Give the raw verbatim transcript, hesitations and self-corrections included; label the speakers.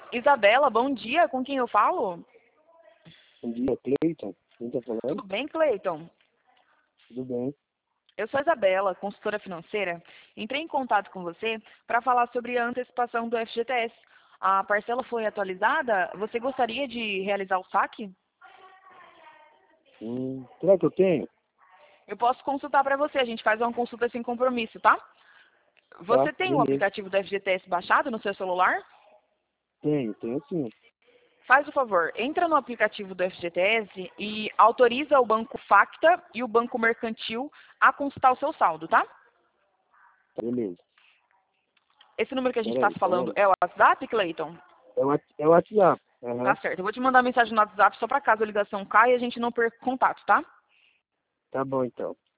Speaker 1: Isabela, bom dia. Com quem eu falo?
Speaker 2: Bom dia, Cleiton. Quem tá falando?
Speaker 1: Tudo bem, Cleiton?
Speaker 2: Tudo bem.
Speaker 1: Eu sou a Isabela, consultora financeira. Entrei em contato com você para falar sobre a antecipação do F G T S. A parcela foi atualizada? Você gostaria de realizar o saque?
Speaker 2: Hum, será que eu tenho?
Speaker 1: Eu posso consultar para você. A gente faz uma consulta sem compromisso, tá?
Speaker 2: Tá,
Speaker 1: Você tem o
Speaker 2: beleza.
Speaker 1: aplicativo do F G T S baixado no seu celular?
Speaker 2: Tenho, tenho sim.
Speaker 1: Faz o favor, entra no aplicativo do F G T S e autoriza o Banco Facta e o Banco Mercantil a consultar o seu saldo, tá?
Speaker 2: Tá, beleza.
Speaker 1: Esse número que a gente está
Speaker 2: Peraí,
Speaker 1: falando
Speaker 2: peraí.
Speaker 1: é o WhatsApp, Cleiton?
Speaker 2: É o, What- é o WhatsApp.
Speaker 1: Tá
Speaker 2: Aham.
Speaker 1: certo. Eu vou te mandar mensagem no WhatsApp só para caso a ligação caia e a gente não perca contato, tá?
Speaker 2: Tá bom, então.